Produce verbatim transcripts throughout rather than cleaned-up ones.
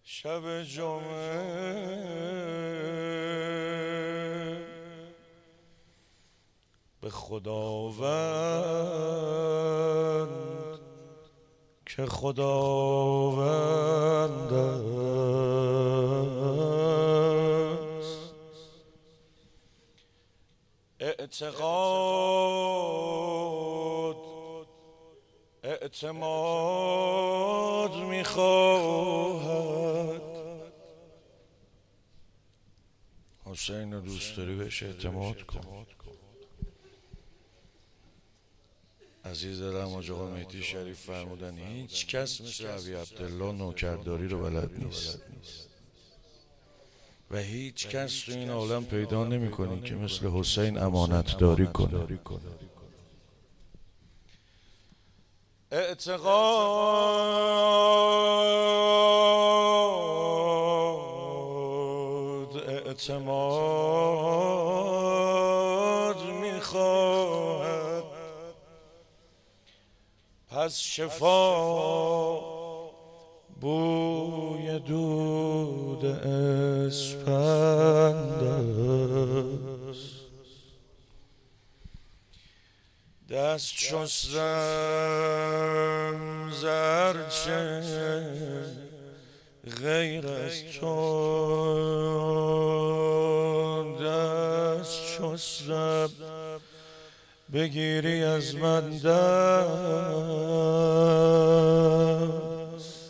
شب جمعه به خداوند که خداوند است اعتقاد اعتماد میخواهد. حسین رو دوست داری بهش اعتماد کن. عزیز دلم حاج آقا مهدی شریف فرمودن هیچ کس مثل ابی عبدالله نوکرداری رو بلد نیست و هیچ کس تو این عالم پیدا نمی کنی که مثل حسین امانت داری کنه. اعتقاد اعتماد میخواهد، پس شفا بوی دود اسپند است. دست شستم زرچه غیر از تو، دست شستم بگیری از من دست.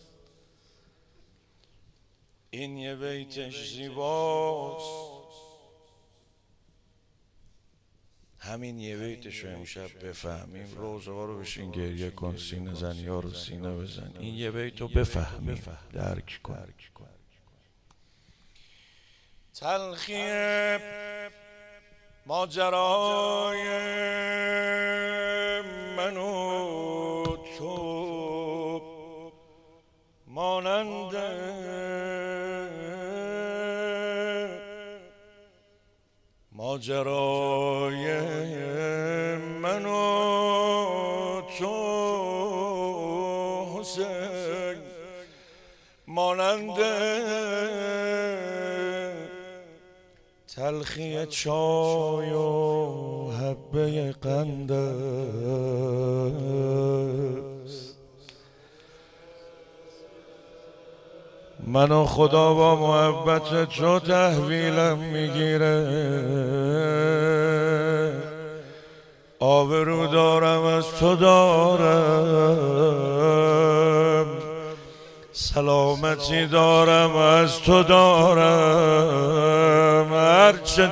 این یه بیتش زیباست، همین یه بیتش رو امشب بفهمیم. روزه ها رو بشین گریه کن، سینه زنی ها رو سینه بزن. این یه بیت رو بفهمیم، درک کن. تلخی ماجرای من و تو مانند ماجرای من و تو حسین مانند تلخی چای و حبه قند است. من و خدا با محبت تو تحویلم میگیره، آبرو دارم از تو دارم، سلامتی دارم از تو دارم، هرچه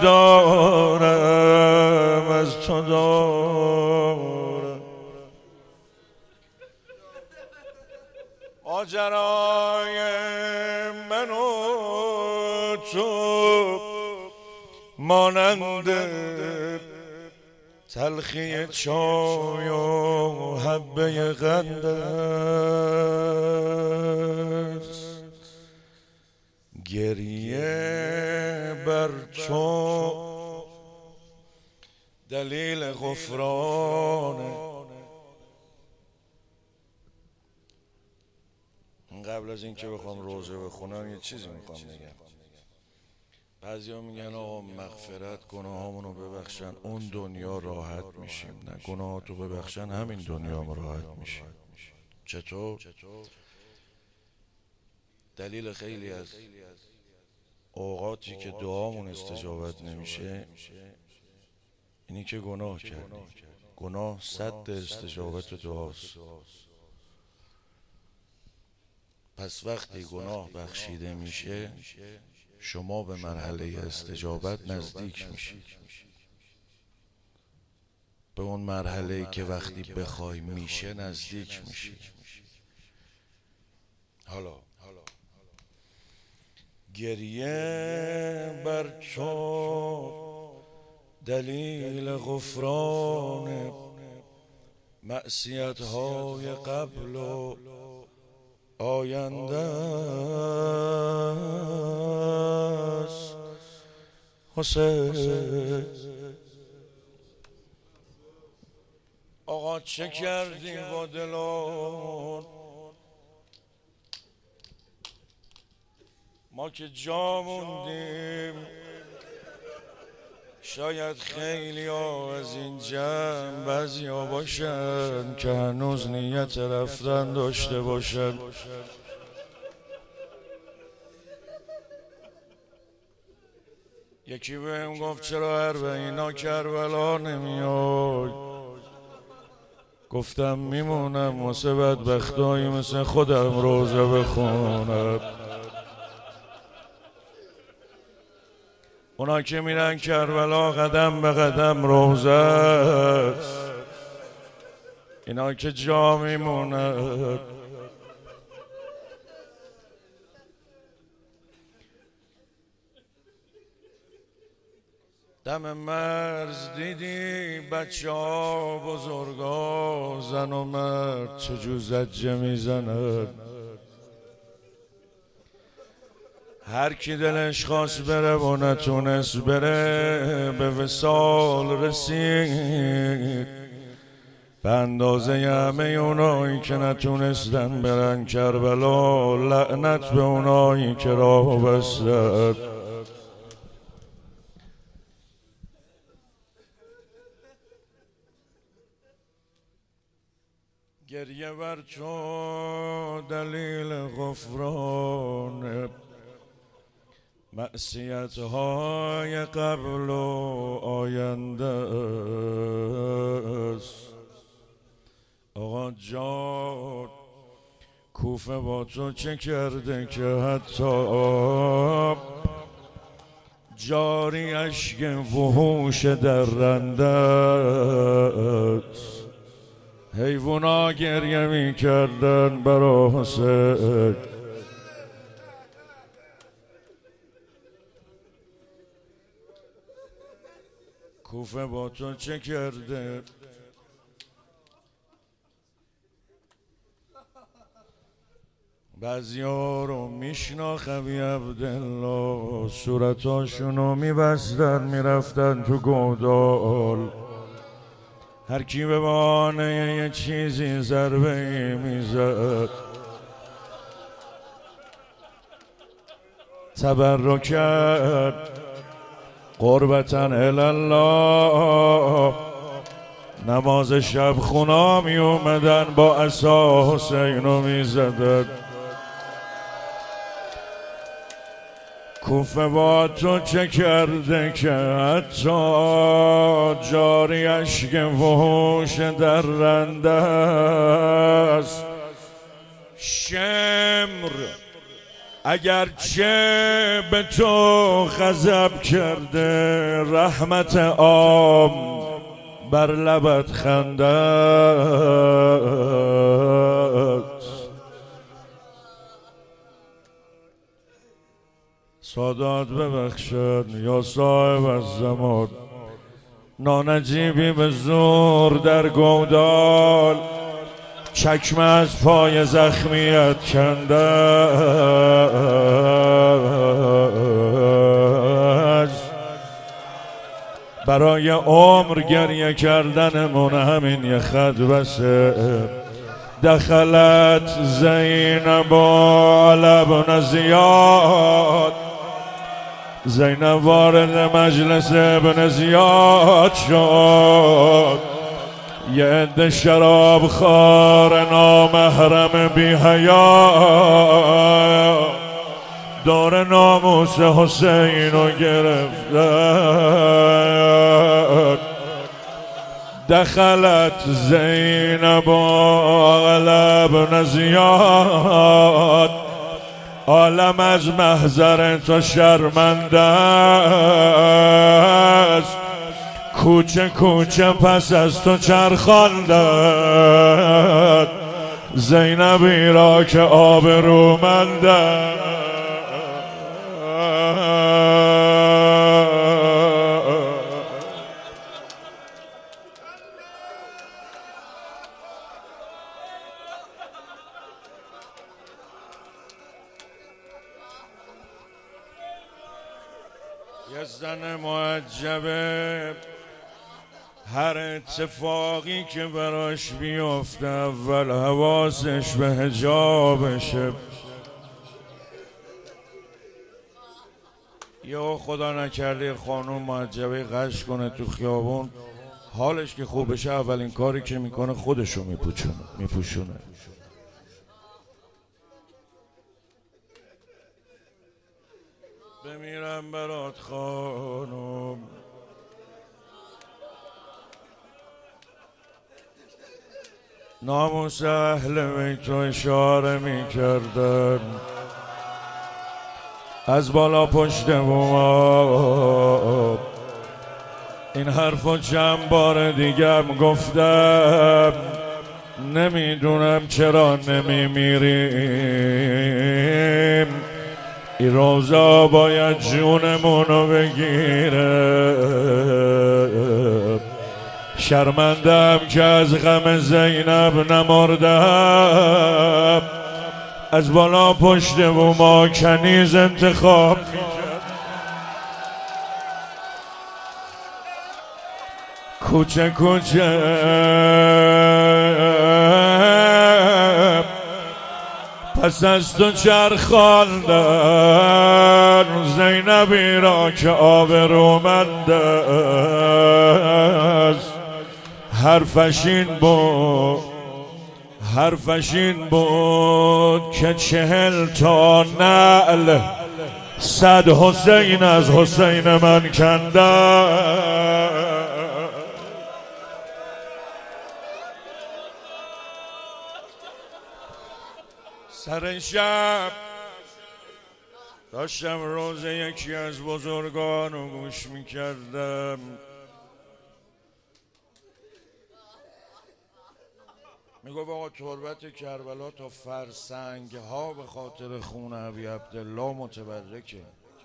دارم از تو دارم. ماجرای من و تو مانند تلخی چای و حبه قند است. گریه بر تو دلیل غفرانه. قبل از اینکه بخوام روزه بخونم یه چیزی میخوام بگم. بعضیا میگن آقا مغفرت گناهامونو ببخشن اون دنیا راحت میشیم. نه، گناهاتو ببخشن همین دنیا ما راحت میشیم. چطور؟ دلیل خیلی از اوقاتی که دعامون استجابت نمیشه اینی که گناه کردیم. گناه سد استجابت دعاست. پس وقتی گناه بخشیده میشه شما به مرحله استجابت نزدیک میشید، به اون مرحله‌ای که وقتی بخوای میشه نزدیک میشی. حالا گریه بر تو دلیل غفران معصیت های قبل و آینده است. حسین آقا چه کردی با دلان؟ ما که جا موندیم، شاید خیلی ها از این جمع بعضی ها باشن که هنوز نیت رفتن داشته باشن. یکی بهم گفت چرا هر به اینا کربلا نمیای؟ گفتم میمونم واسه بدبختایی مثل خودم روزه بخونم. اونا که میرن کربلا قدم به قدم روزه است، اینا که جا میمونن. دم مرز دیدی بچه ها بزرگا زن و مرد چجور زجه میزنن. هر کی دلش خواست بره و نتونست بره به وصال رسید، به اندازه همه اونایی که نتونستن برن کربلا. لعنت به اونایی که راه بستن. گریه بر تو دلیل غفران معصیت های قبل و آینده است. آقا جان کوفه با تو چه کرده که حتی جاری اشک وحوش درنده است. حیوونا گریه می کردن برا حسین، کوفه با تو چه کرده؟ بعضی ها رو میشناخم عبدالله، صورتاشونو میبستن میرفتن تو گودال. هر کی به بهانه یه چیزی ضربه ای میزد تبرک کرد قربتاً الله. نماز شب خونا می اومدن با عصا حسینو می زدن. کوفه با تو چه کرده که حتی جاری اشک وحوش درنده است. شمر اگرچه به تو غضب کرده، رحمت عام بر لبت خنده است. سادات ببخشد یا صاحب الزمان، نانجیبی به زور در گودال، چکمه از پای زخمیت کنده است. برای عمر گریه کردنمون همین یه خط بسه. دخلت زینب علی بن زیاد، زینب وارد مجلس ابن زیاد شد. یه عده شراب خوار نامحرم بی حیا دور ناموس حسین رو گرفتن. دخلت زینب علی بن زیاد، عالم از محضر تو شرمنده است. کوچه کوچه پس از تو چرخاندند، زینبی را که آبرومنده. یه زن معجبه، هر اتفاقی که براش بیفته اول حواسش به حجابشه. یا خدا نکرده خانوم معجبه غش کنه تو خیابون، حالش که خوب بشه اولین کاری که میکنه خودشو میپوشونه میپوشونه بمیرم برات خانوم. ناموس اهل بیت اشاره میکردن از بالا پشت بوم، این حرفو چند بار دیگم گفتم، نمیدونم چرا نمیمیریم، این روزا باید جونمونو بگیره. شرمندم که از غم زینب نمردم، از بالا پشت بوما کنیز انتخاب میکرد. کوچه کوچه پس از تو چرخاندن زینبی را که آبرومند است. حرفش این بود حرفش این بود که چهل تا نعل صد حسین از حسین من کندن. سر شب داشتم روز یکی از بزرگان رو گوش میکردم، میگفت آقا تربت کربلا تا فرسنگ ها به خاطر خون ابی عبدالله متبرکه.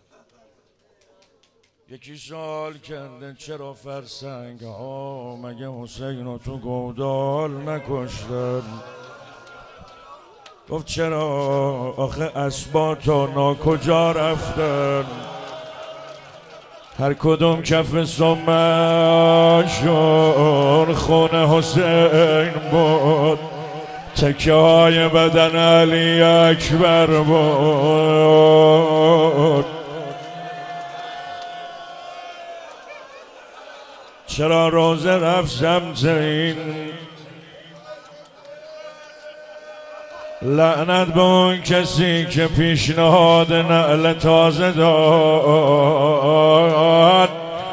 یکی سوال کرده چرا فرسنگ ها مگه حسین رو تو گودال نکشتن؟ گفت چرا آخه اسباط و ناکجا رفتن، هر کدوم کف سمشون خون حسین بود، تکه های بدن علی اکبر بود. چرا روزه رفت سمت این، لعنت به اون کسی که پیشنهاد نعل تازه داد.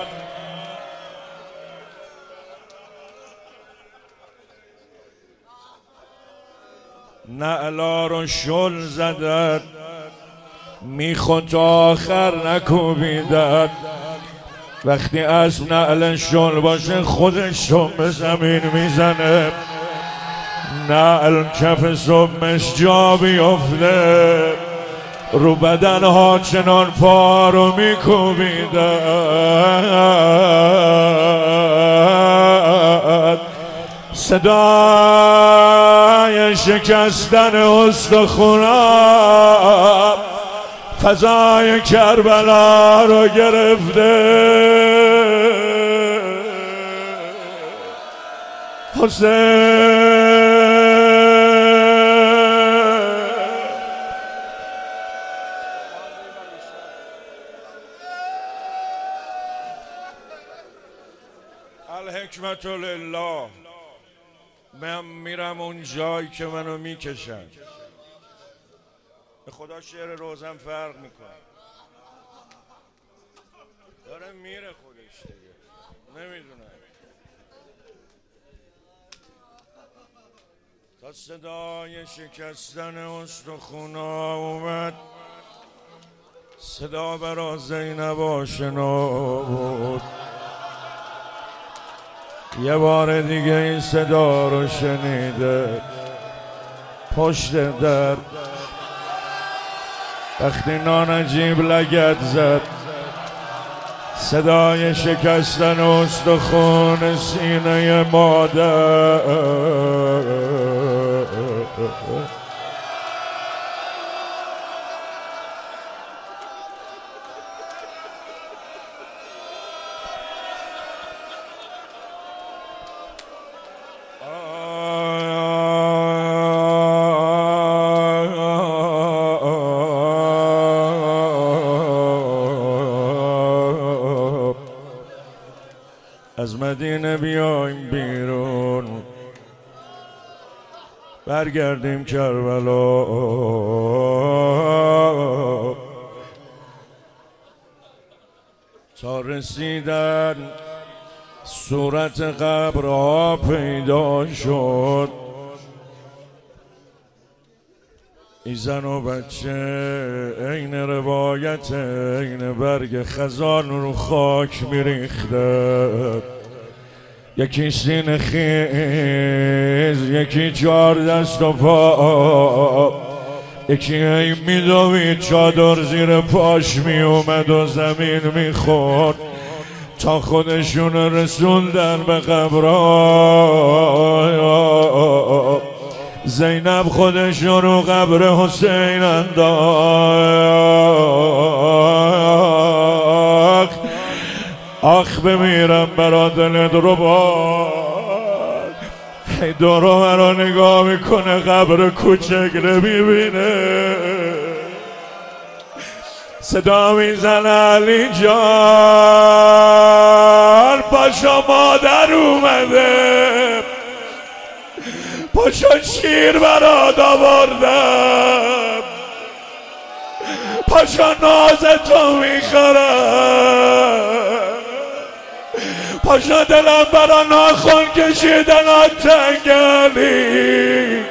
نعلا رو شل زدد میخون تا آخر نکوبیدد. وقتی از نعل شل باشه خودش رو به زمین میزنه، نعل کف صبحش جا بیفته، رو بدن ها چنان پا رو میکوبیدن. صدای شکستن استخوان‌ها فضای کربلا رو گرفته. حسین الحکمت لله. من میرم اون جایی که منو میکشن. به خدا شعر روزم فرق میکنه، داره میره خودش دیگه، نمیدونم. تا صدای شکستن استخونا اومد، صدا برا زینب آشنا بود. یه بار دیگه این صدا رو شنیده پشت در، وقتی نانجیب لگد زد، صدای شکستن استخوان سینه مادر. مدینه بیایم بیرون، برگردیم کربلا. تا رسیدن صورت قبرها پیدا شد، ای زن و بچه عین روایت، عین برگ خزان رو خاک میریخته. یکی سینه خیز، یکی چهار دست و پا، یکی هی میدوید چادر زیر پاش میومد و زمین میخورد تا خودشون رسوندن به قبرها. زینب خودشون رو قبر حسین انداخت. آخ بمیرم برا دلت رو باد. هی دورو مرا نگاه میکنه، قبر کوچک رو میبینه، صدا میزنه علی جان پاشا مادر اومده، پاشا شیر برات آوردم، پاشا نازتو میخورم، پاشا دلم برا ناخن کشیدن تنگلی.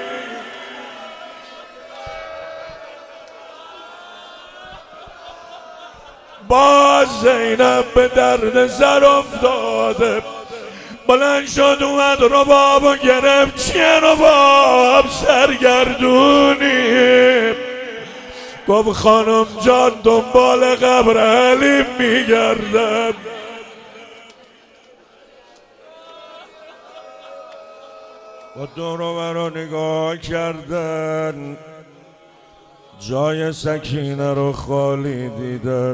باز زینب به درد سر افتاده، بلند شد اومد رباب و گرفت. چیه رباب سرگردونی؟ گفت خانم جان دنبال قبر علی میگردم. با دور و بر رو نگاه کردن، جای سکینه رو خالی دیدن.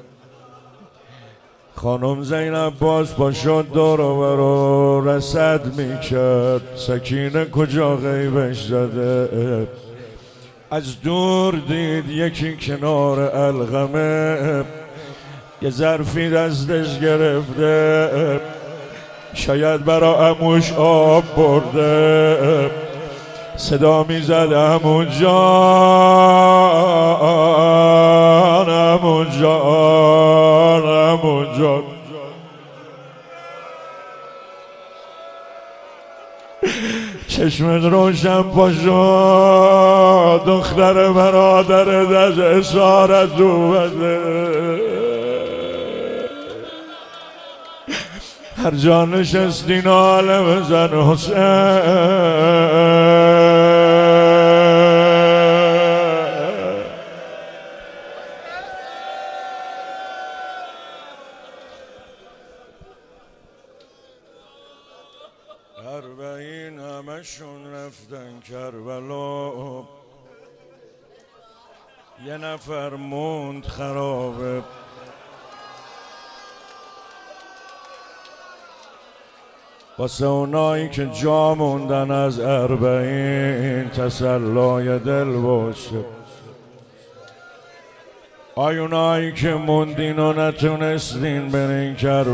خانم زینب باز پا شد دور و بر رو رصد میکرد، سکینه کجا غیبش زده. از دور دید یکی کنار الغمه یه ظرفی دستش گرفته، شاید برا عموش آب برده. صدا میزد عمو جان، عمو جان، عمو جان. چشمت روشن پاشو، دختر برادرت از اسارت اومده. هر جا نشستی ناله بزن حسین. اربعین همشون رفتن کربلا، یه نفر موند خرابه. واسه اونایی که جا موندن از اربعین تسلای دل باشه. آی اونایی که موندین و نتونستین برین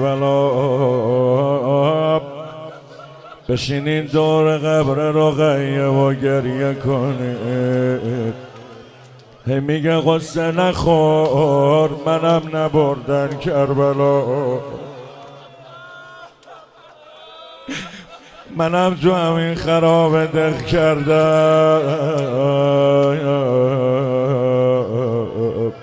کربلا، بشینین دور قبر رقیه و گریه کنید. هی میگه قصه نخور منم نبردن کربلا، منم تو همین خراب دق کردم.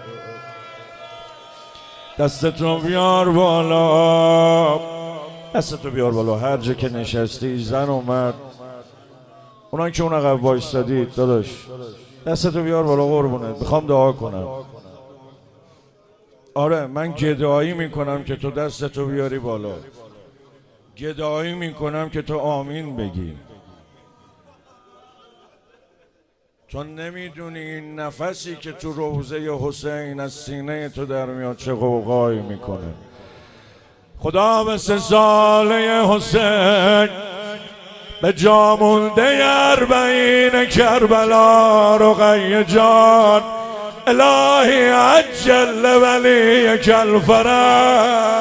دستتو بیار بالا، دستتو بیار بالا. هر جا که نشستی زن اومد، اونا که اون عقب وایستادید داداش دستتو بیار بالا قربونت، میخوام دعا کنم. آره من گدایی میکنم که تو دستتو بیاری بالا، گدایی میکنم که تو آمین بگی. تو نمیدونی این نفسی که تو روضه حسین از سینه تو در میاد چه غوغایی میکنه. خدا به سه ساله حسین به جا مونده اربعین کربلا رقیه جان، الهی عجل ولیک الفرج.